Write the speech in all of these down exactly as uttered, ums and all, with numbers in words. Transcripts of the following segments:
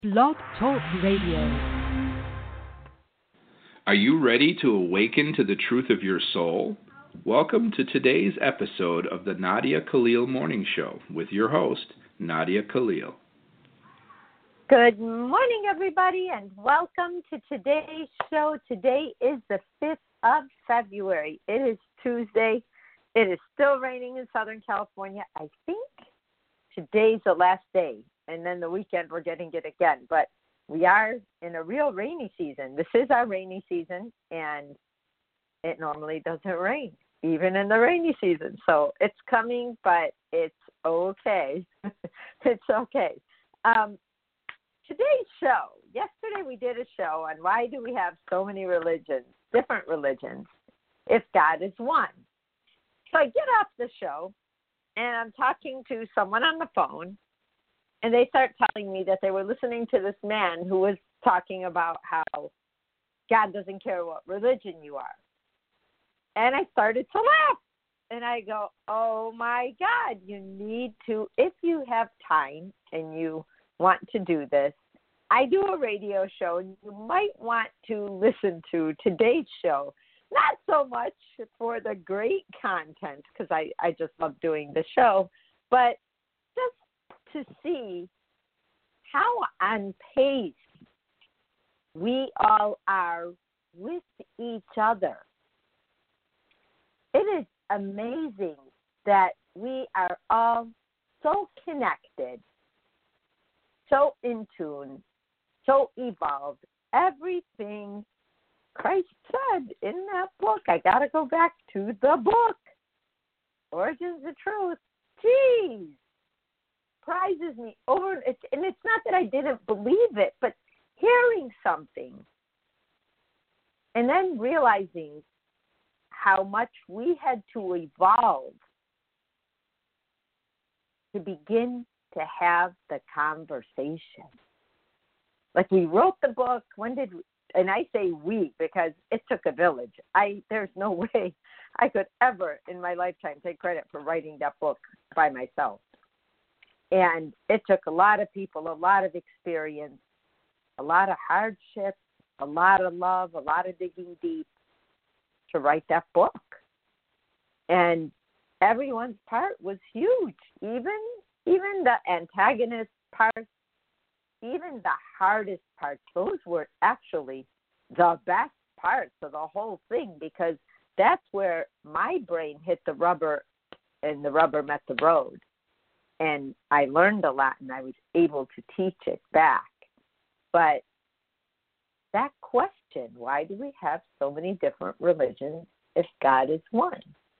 Blog Talk Radio. Are you ready to awaken to the truth of your soul? Welcome to today's episode of the Nadia Khalil Morning Show with your host, Nadia Khalil. Good morning, everybody, and welcome to today's show. Today is the fifth of February. It is Tuesday. It is still raining in Southern California. I think today's the last day, and then the weekend we're getting it again. But we are in a real rainy season. This is our rainy season, and it normally doesn't rain, even in the rainy season. So it's coming, but it's okay. It's okay. Um, today's show, yesterday we did a show on why do we have so many religions, different religions, if God is one. So I get off the show, and I'm talking to someone on the phone, and they start telling me that they were listening to this man who was talking about how God doesn't care what religion you are. And I started to laugh. And I go, oh, my God, you need to, if you have time and you want to do this, I do a radio show, and you might want to listen to today's show. Not so much for the great content, because I, I just love doing the show, but just to see how on pace we all are with each other. It is amazing that we are all so connected, so in tune, so evolved. Everything Christ said in that book, I got to go back to the book, Origins of Truth. Jeez, prizes me over. And it's not that I didn't believe it, but hearing something and then realizing how much we had to evolve to begin to have the conversation. Like we wrote the book, when did we? And I say we because it took a village. I There's no way I could ever in my lifetime take credit for writing that book by myself. And it took a lot of people, a lot of experience, a lot of hardship, a lot of love, a lot of digging deep to write that book. And everyone's part was huge. Even even the antagonist part, even the hardest parts, those were actually the best parts of the whole thing, because that's where my brain hit the rubber and the rubber met the road. And I learned a lot, and I was able to teach it back. But that question, why do we have so many different religions if God is one?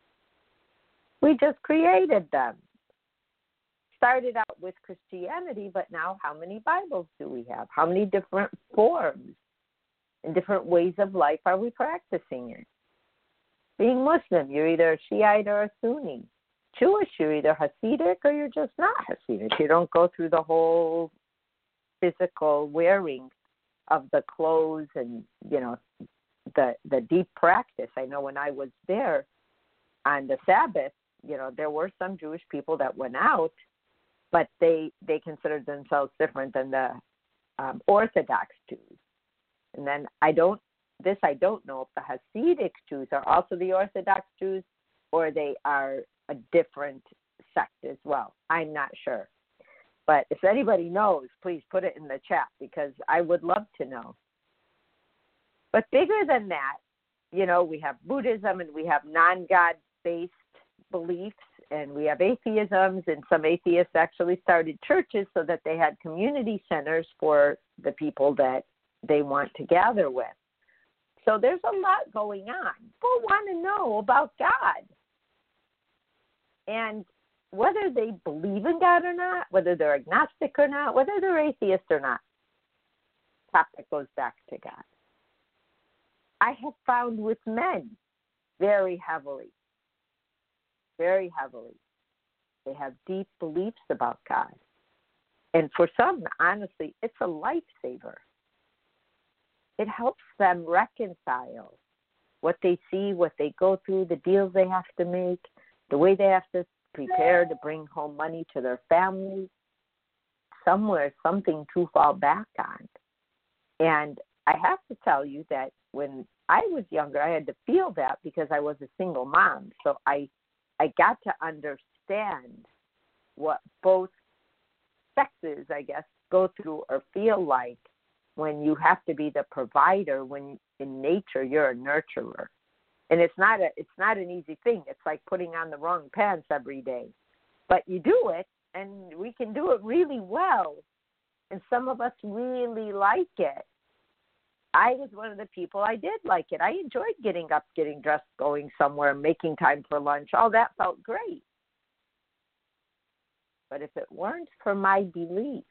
We just created them. Started out with Christianity, but now how many Bibles do we have? How many different forms and different ways of life are we practicing it? Being Muslim, you're either a Shiite or a Sunni. Jewish, you're either Hasidic or you're just not Hasidic. You don't go through the whole physical wearing of the clothes and, you know, the the deep practice. I know when I was there on the Sabbath, you know, there were some Jewish people that went out, but they they considered themselves different than the um, Orthodox Jews. And then I don't, this I don't know if the Hasidic Jews are also the Orthodox Jews or they are a different sect as well. I'm not sure. But if anybody knows, please put it in the chat because I would love to know. But bigger than that, you know, we have Buddhism and we have non-God-based beliefs, and we have atheisms, and some atheists actually started churches so that they had community centers for the people that they want to gather with. So there's a lot going on. People want to know about God. And whether they believe in God or not, whether they're agnostic or not, whether they're atheist or not, topic goes back to God. I have found with men very heavily, very heavily, they have deep beliefs about God. And for some, honestly, it's a lifesaver. It helps them reconcile what they see, what they go through, the deals they have to make, the way they have to prepare to bring home money to their families. somewhere something to fall back on. And I have to tell you that when I was younger, I had to feel that because I was a single mom. So I, I got to understand what both sexes, I guess, go through or feel like when you have to be the provider, when in nature you're a nurturer. And it's not a it's not an easy thing. It's like putting on the wrong pants every day. But you do it, and we can do it really well. And some of us really like it. I was one of the people, I did like it. I enjoyed getting up, getting dressed, going somewhere, making time for lunch. All that felt great. But if it weren't for my belief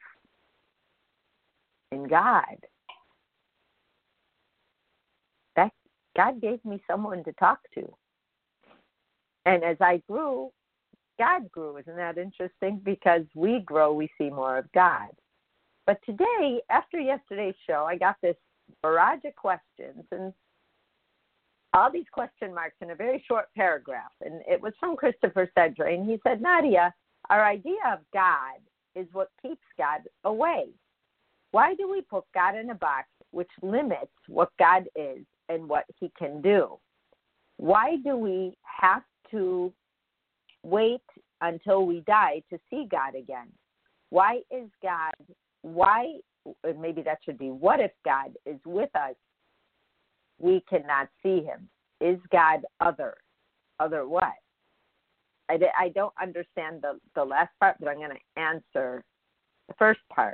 in God, that God gave me someone to talk to. And as I grew, God grew. Isn't that interesting? Because we grow, we see more of God. But today, after yesterday's show, I got this barrage of questions and all these question marks in a very short paragraph. And it was from Christopher Sedra. And he said, Nadia, our idea of God is what keeps God away. Why do we put God in a box which limits what God is and what he can do? Why do we have to wait until we die to see God again? Why is God, why, maybe that should be, what if God is with us? We cannot see him. Is God other? Other what? I, I don't understand the, the last part, but I'm going to answer the first part.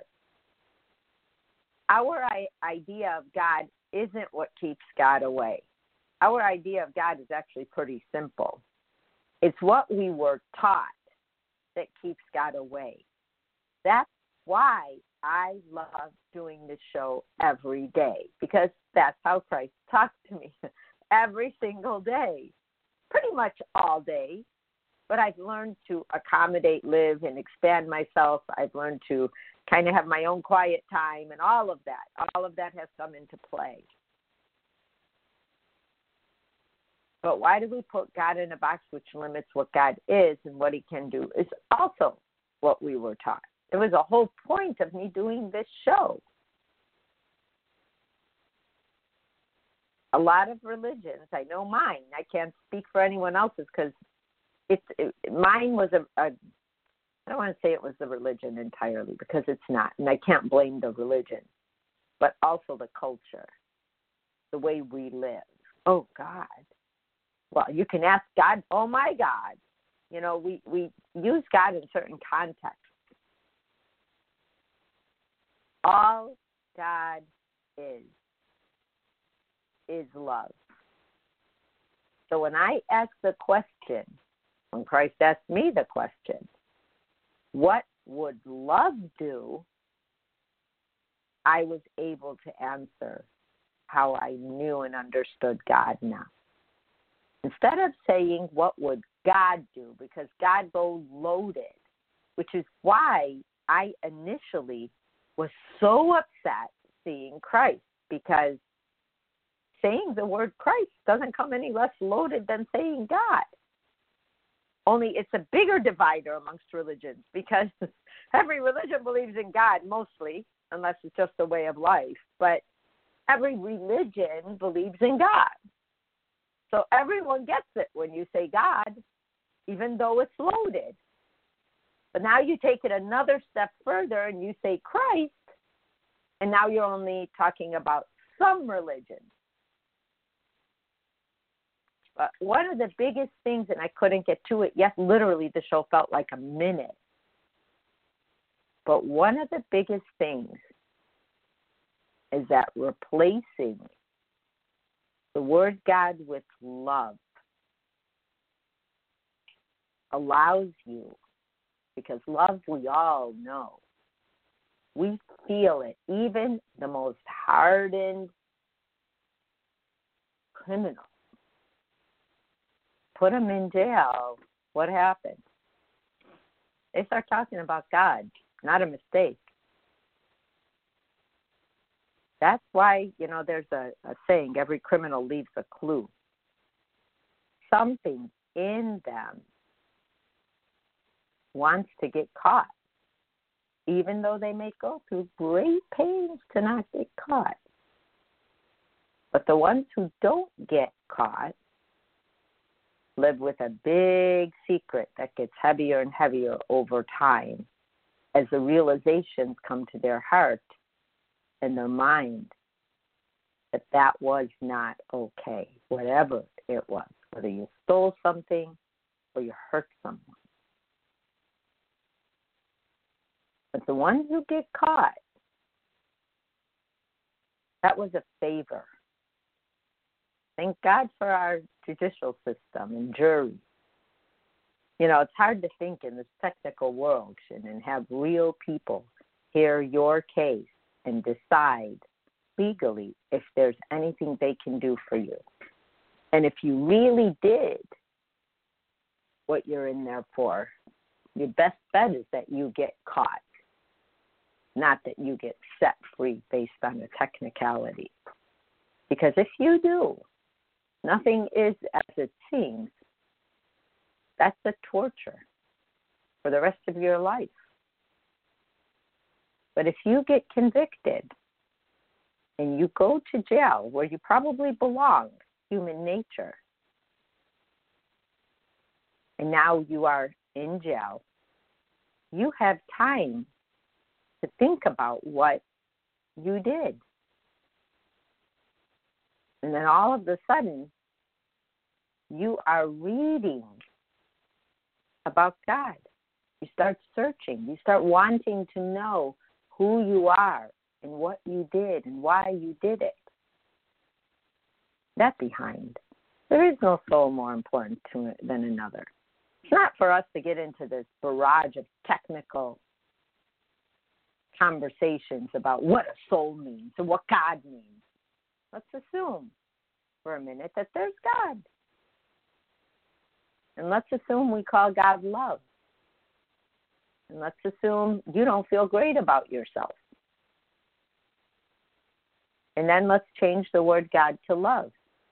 Our I, idea of God isn't what keeps God away. Our idea of God is actually pretty simple. It's what we were taught that keeps God away. That's why I love doing this show every day, because that's how Christ talks to me every single day, pretty much all day. But I've learned to accommodate, live, and expand myself. I've learned to kind of have my own quiet time, and all of that. All of that has come into play. But why do we put God in a box which limits what God is and what he can do is also what we were taught. It was a whole point of me doing this show. A lot of religions, I know mine, I can't speak for anyone else's because it's it, mine was a, a, I don't want to say it was the religion entirely because it's not, and I can't blame the religion, but also the culture, the way we live. Oh, God. Well, you can ask God, oh, my God. You know, we, we use God in certain contexts. All God is, is love. So when I ask the question, when Christ asked me the question, what would love do? I was able to answer how I knew and understood God now. Instead of saying, what would God do? Because God goes loaded, which is why I initially was so upset seeing Christ, because saying the word Christ doesn't come any less loaded than saying God. Only it's a bigger divider amongst religions, because every religion believes in God mostly, unless it's just a way of life. But every religion believes in God. So everyone gets it when you say God, even though it's loaded. But now you take it another step further and you say Christ, and now you're only talking about some religions. But one of the biggest things, and I couldn't get to it, yes, literally the show felt like a minute. But one of the biggest things is that replacing the word God with love allows you, because love we all know, we feel it, even the most hardened criminal. Put them in jail, what happens? They start talking about God, not a mistake. That's why, you know, there's a, a saying, every criminal leaves a clue. Something in them wants to get caught. even though they may go through great pains to not get caught. But the ones who don't get caught live with a big secret that gets heavier and heavier over time as the realizations come to their heart and their mind that that was not okay, whatever it was, whether you stole something or you hurt someone. But the ones who get caught, that was a favor. Thank God for our judicial system and jury. You know, it's hard to think in this technical world and have real people hear your case and decide legally if there's anything they can do for you. And if you really did what you're in there for, your best bet is that you get caught, not that you get set free based on a technicality. Because if you do, nothing is as it seems. That's a torture for the rest of your life. But if you get convicted and you go to jail where you probably belong, human nature, and now you are in jail, you have time to think about what you did. And then all of a sudden, you are reading about God. You start searching. You start wanting to know who you are and what you did and why you did it. That behind. There is no soul more important to it than another. It's not for us to get into this barrage of technical conversations about what a soul means and what God means. Let's assume for a minute that there's God. And let's assume we call God love. And let's assume you don't feel great about yourself. And then let's change the word God to love.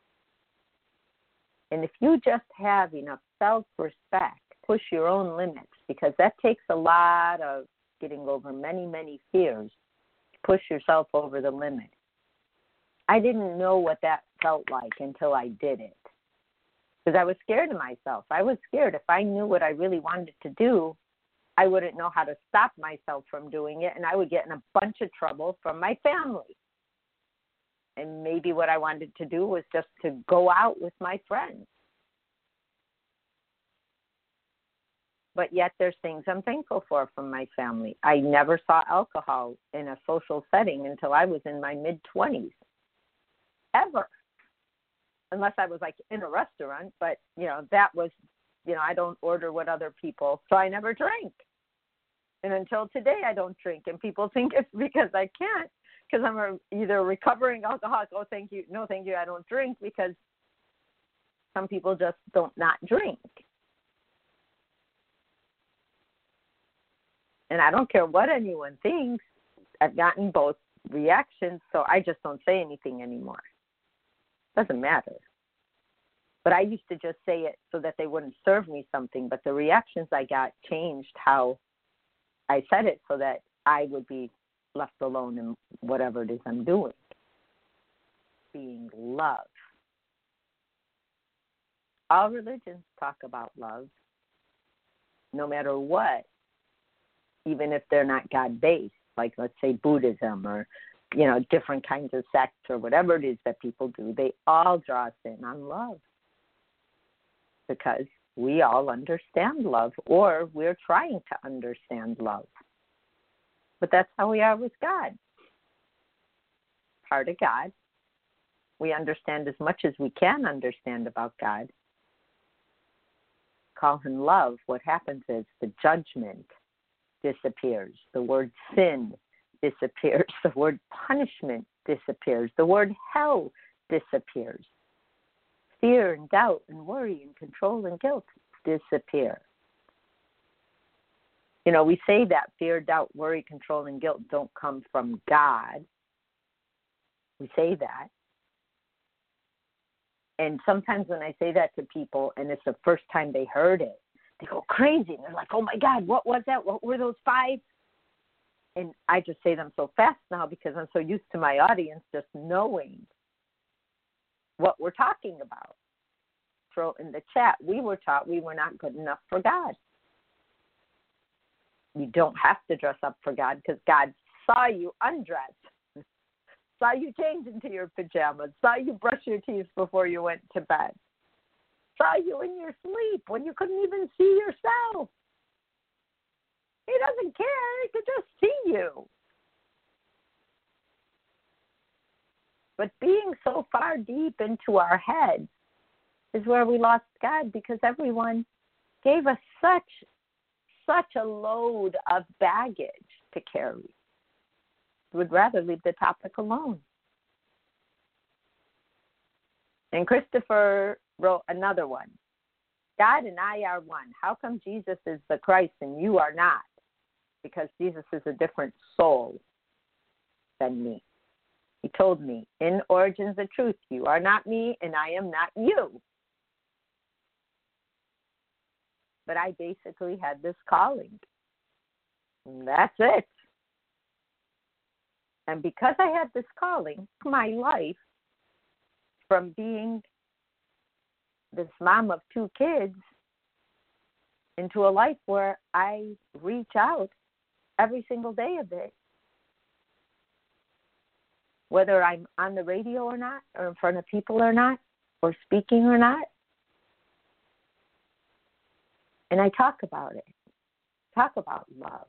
And if you just have enough self-respect, push your own limits, because that takes a lot of getting over many, many fears to push yourself over the limit. I didn't know what that felt like until I did it. Because I was scared of myself. I was scared. If I knew what I really wanted to do, I wouldn't know how to stop myself from doing it, and I would get in a bunch of trouble from my family. And maybe what I wanted to do was just to go out with my friends. But yet there's things I'm thankful for from my family. I never saw alcohol in a social setting until I was in my mid-twenties, ever. Unless I was like in a restaurant, but, you know, that was, you know, I don't order what other people, so I never drank. And until today, I don't drink. And people think it's because I can't, because I'm a, either a recovering alcoholic. Oh, thank you. No, thank you. I don't drink, because some people just don't not drink. And I don't care what anyone thinks. I've gotten both reactions, so I just don't say anything anymore. Doesn't matter. But I used to just say it so that they wouldn't serve me something, but the reactions I got changed how I said it so that I would be left alone in whatever it is I'm doing. Being love. All religions talk about love, no matter what, even if they're not God-based, like let's say Buddhism or, you know, different kinds of sects or whatever it is that people do. They all draw us in on love because we all understand love, or we're trying to understand love. But that's how we are with God. Part of God. We understand as much as we can understand about God. Call him love. What happens is the judgment disappears. The word sin disappears. The word punishment disappears. The word hell disappears. Fear and doubt and worry and control and guilt disappear. You know, we say that fear, doubt, worry, control, and guilt don't come from God. We say that. And sometimes when I say that to people and it's the first time they heard it, they go crazy. And they're like, oh, my God, what was that? What were those five and I just say them so fast now because I'm so used to my audience just knowing what we're talking about. Throw in the chat, we were taught we were not good enough for God. You don't have to dress up for God because God saw you undressed, saw you change into your pajamas, saw you brush your teeth before you went to bed, saw you in your sleep when you couldn't even see yourself. He doesn't care. He could just see you. But being so far deep into our heads is where we lost God because everyone gave us such, such a load of baggage to carry. Would rather leave the topic alone. And Christopher wrote another one. God and I are one. How come Jesus is the Christ and you are not? Because Jesus is a different soul than me. He told me, in Origins of Truth, you are not me and I am not you. But I basically had this calling. And that's it. And because I had this calling, my life from being this mom of two kids into a life where I reach out every single day of it, whether I'm on the radio or not, or in front of people or not, or speaking or not. And I talk about it, talk about love.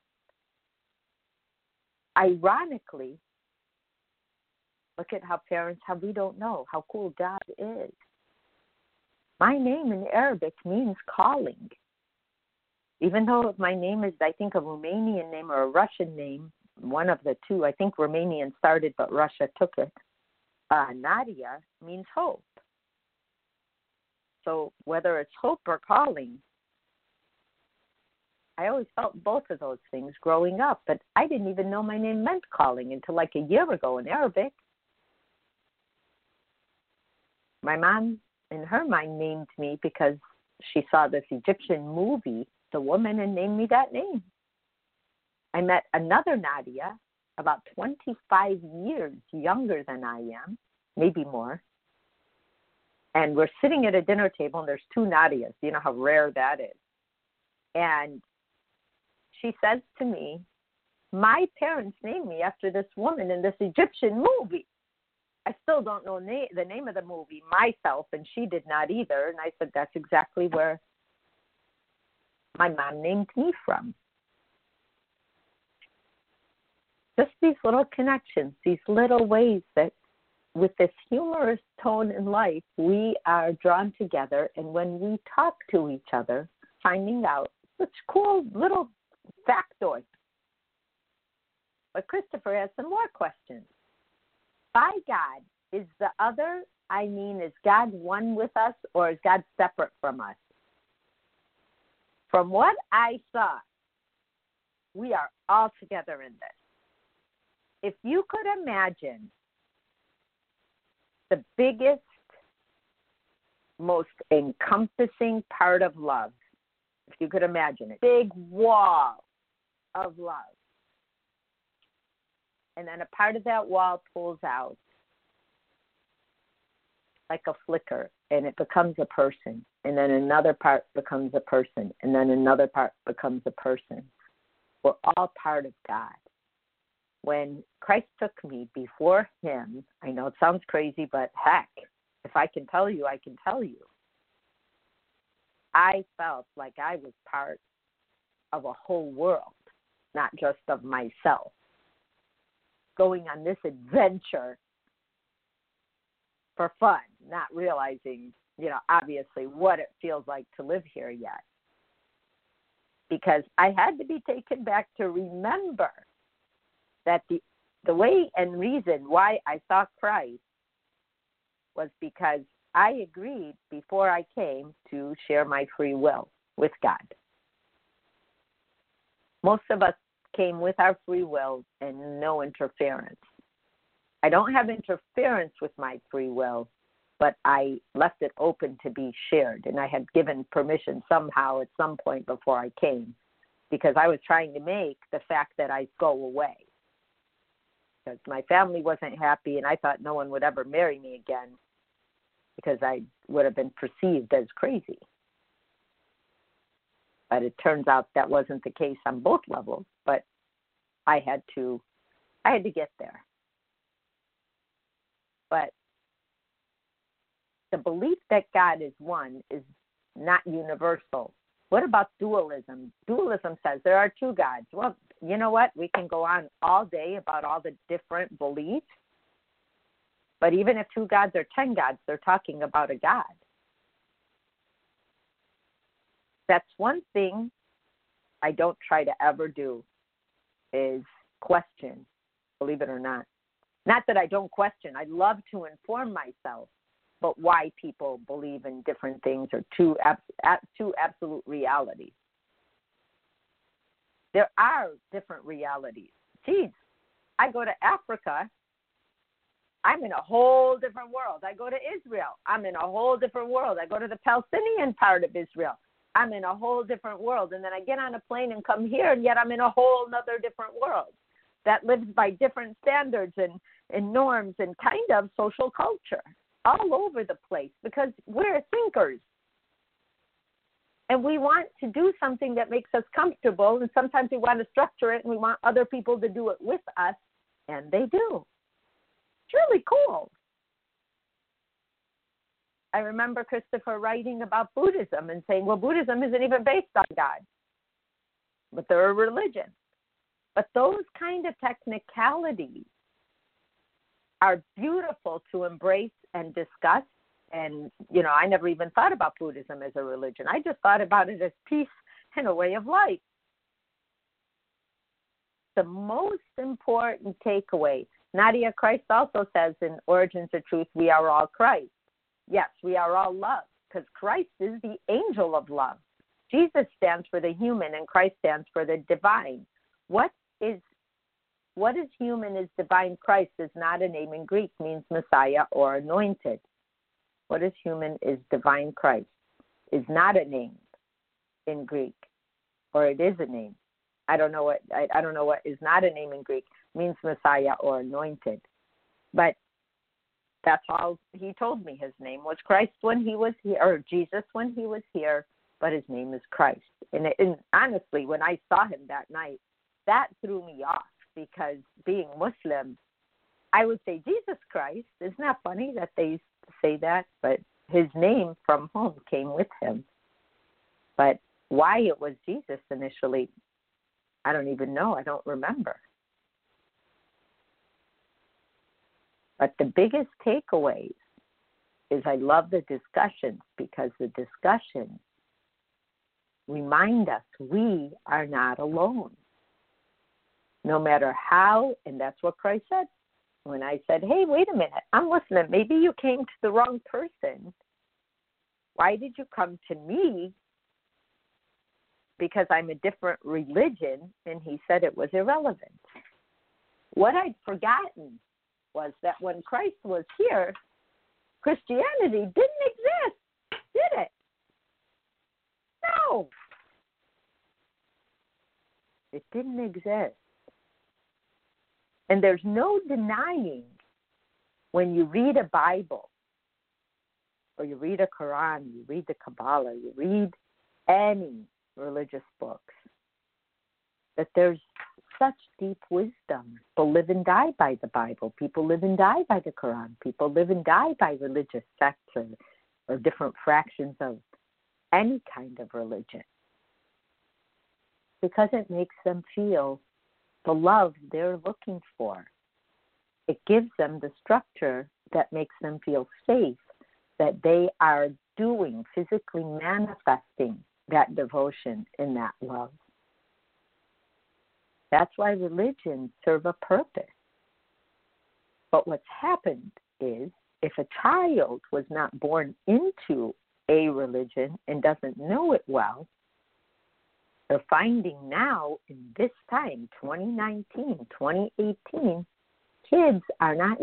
Ironically, look at how parents, how we don't know how cool God is. My name in Arabic means calling. Even though my name is, I think, a Romanian name or a Russian name, one of the two. I think Romanian started, but Russia took it. Uh, Nadia means hope. So whether it's hope or calling, I always felt both of those things growing up, but I didn't even know my name meant calling until like a year ago in Arabic. My mom, in her mind, named me because she saw this Egyptian movie, The Woman, and named me that name. I met another Nadia, about twenty-five years younger than I am, maybe more. And we're sitting at a dinner table, and there's two Nadias. You know how rare that is. And she says to me, my parents named me after this woman in this Egyptian movie. I still don't know na- the name of the movie myself, and she did not either. And I said, that's exactly where my mom named me from. Just these little connections, these little ways that with this humorous tone in life, we are drawn together. And when we talk to each other, finding out such cool little factoids. But Christopher has some more questions. By God, is the other, I mean, is God one with us or is God separate from us? From what I saw, we are all together in this. If you could imagine the biggest, most encompassing part of love, if you could imagine it, big wall of love, and then a part of that wall pulls out like a flicker, and it becomes a person, and then another part becomes a person, and then another part becomes a person. We're all part of God. When Christ took me before him, I know it sounds crazy, but heck, if I can tell you, I can tell you. I felt like I was part of a whole world, not just of myself. Going on this adventure for fun, not realizing, you know, obviously what it feels like to live here yet. Because I had to be taken back to remember that the the way and reason why I saw Christ was because I agreed before I came to share my free will with God. Most of us came with our free will and no interference. I don't have interference with my free will, but I left it open to be shared, and I had given permission somehow at some point before I came because I was trying to make the fact that I go away. Because my family wasn't happy, and I thought no one would ever marry me again because I would have been perceived as crazy. But it turns out that wasn't the case on both levels, but I had to I had to get there. But the belief that God is one is not universal. What about dualism? Dualism says there are two gods. Well, you know what? We can go on all day about all the different beliefs. But even if two gods or ten gods, they're talking about a God. That's one thing I don't try to ever do is question, believe it or not. Not that I don't question. I love to inform myself, but why people believe in different things or two, ab- two absolute realities. There are different realities. Geez, I go to Africa, I'm in a whole different world. I go to Israel, I'm in a whole different world. I go to the Palestinian part of Israel, I'm in a whole different world. And then I get on a plane and come here, and yet I'm in a whole other different world that lives by different standards and, and norms and kind of social culture all over the place because we're thinkers. And we want to do something that makes us comfortable, and sometimes we want to structure it, and we want other people to do it with us, and they do. It's really cool. I remember Christopher writing about Buddhism and saying, well, Buddhism isn't even based on God, but they're a religion. But those kind of technicalities are beautiful to embrace and discuss. And, you know, I never even thought about Buddhism as a religion. I just thought about it as peace and a way of life. The most important takeaway, Nadia Christ also says in Origins of Truth, we are all Christ. Yes, we are all love, because Christ is the angel of love. Jesus stands for the human, and Christ stands for the divine. What is what is human is divine. Christ is not a name in Greek, means Messiah or anointed. What is human is divine. Christ is not a name in Greek, or it is a name. I don't know what I, I don't know what is not a name in Greek, means Messiah or anointed. But that's all he told me. His name was Christ when he was here, or Jesus when he was here, but his name is Christ. And, it, and honestly, when I saw him that night, that threw me off, because being Muslim, I would say Jesus Christ. Isn't that funny that they used to say that? But his name from home came with him. But why it was Jesus initially, I don't even know. I don't remember. But the biggest takeaways is I love the discussions, because the discussions remind us we are not alone. No matter how, and that's what Christ said. When I said, hey, wait a minute, I'm Muslim. Maybe you came to the wrong person. Why did you come to me? Because I'm a different religion. And he said it was irrelevant. What I'd forgotten was that when Christ was here, Christianity didn't exist, did it? No. It didn't exist. And there's no denying when you read a Bible, or you read a Quran, you read the Kabbalah, you read any religious books, that there's such deep wisdom. People live and die by the Bible. People live and die by the Quran. People live and die by religious sects or, or different fractions of any kind of religion, because it makes them feel the love they're looking for. It gives them the structure that makes them feel safe, that they are doing, physically manifesting that devotion and that love. That's why religions serve a purpose. But what's happened is, if a child was not born into a religion and doesn't know it well, they're finding now in this time, twenty nineteen, twenty eighteen, kids are not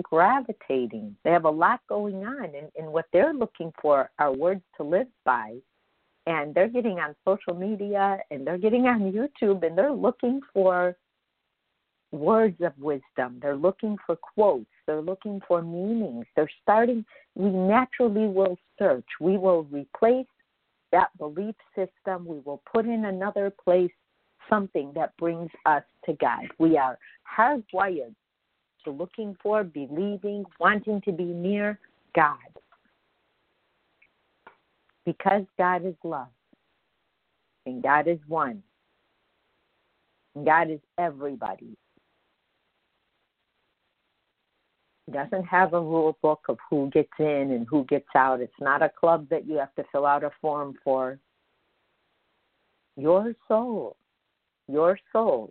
gravitating. They have a lot going on, and, and what they're looking for are words to live by and they're getting on social media and they're getting on YouTube and they're looking for words of wisdom. They're looking for quotes. They're looking for meanings. They're starting, we naturally will search. We will replace that belief system. We will put in another place something that brings us to God. We are hardwired to looking for, believing, wanting to be near God. Because God is love. And God is one. And God is everybody. He doesn't have a rule book of who gets in and who gets out. It's not a club that you have to fill out a form for. Your soul, your soul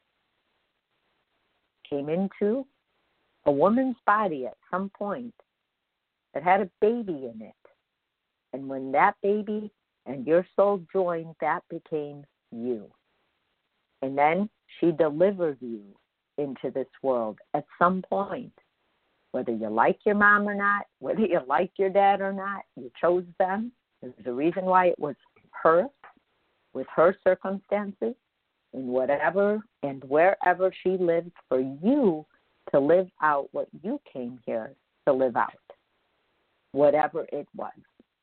came into a woman's body at some point that had a baby in it. And when that baby and your soul joined, that became you. And then she delivered you into this world at some point. Whether you like your mom or not, whether you like your dad or not, you chose them. There's a reason why it was her, with her circumstances, and whatever and wherever she lived, for you to live out what you came here to live out, whatever it was.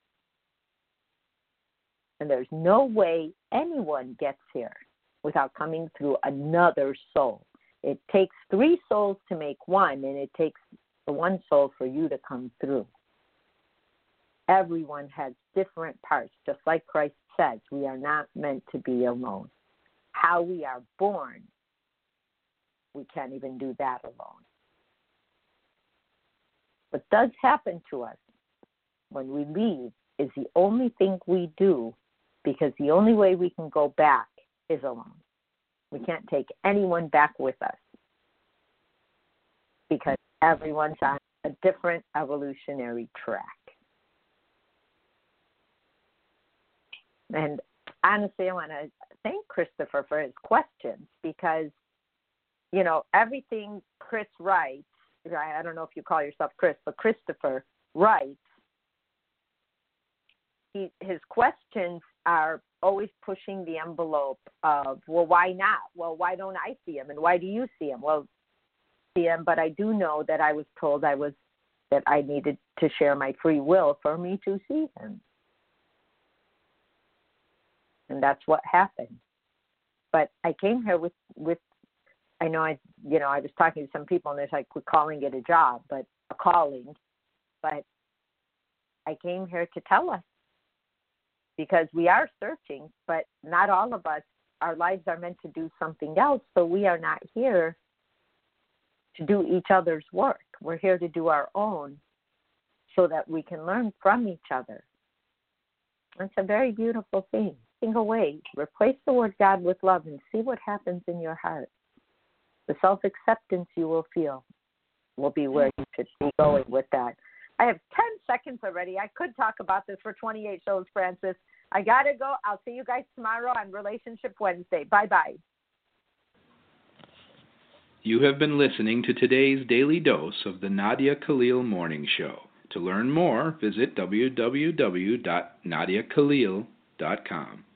And there's no way anyone gets here without coming through another soul. It takes three souls to make one, and it takes the one soul for you to come through. Everyone has different parts, just like Christ says. We are not meant to be alone. How we are born, we can't even do that alone. What does happen to us when we leave is the only thing we do, because the only way we can go back is alone. We can't take anyone back with us because everyone's on a different evolutionary track. And honestly, I want to thank Christopher for his questions because, you know, everything Chris writes, I don't know if you call yourself Chris, but Christopher writes, he, his questions are always pushing the envelope of, well, why not? Well, why don't I see him? And why do you see him? Well, see him, but I do know that I was told I was that I needed to share my free will for me to see him. And that's what happened. But I came here with, with I know I, you know, I was talking to some people and it's like we're calling it a job, but a calling. But I came here to tell us because we are searching, but not all of us, our lives are meant to do something else. So we are not here to do each other's work. We're here to do our own so that we can learn from each other. It's a very beautiful thing. Think away. Replace the word God with love and see what happens in your heart. The self-acceptance you will feel will be where you should be going with that. I have ten seconds already. I could talk about this for twenty-eight shows, Francis. I got to go. I'll see you guys tomorrow on Relationship Wednesday. Bye-bye. You have been listening to today's daily dose of the Nadia Khalil Morning Show. To learn more, visit w w w dot nadia khalil dot com.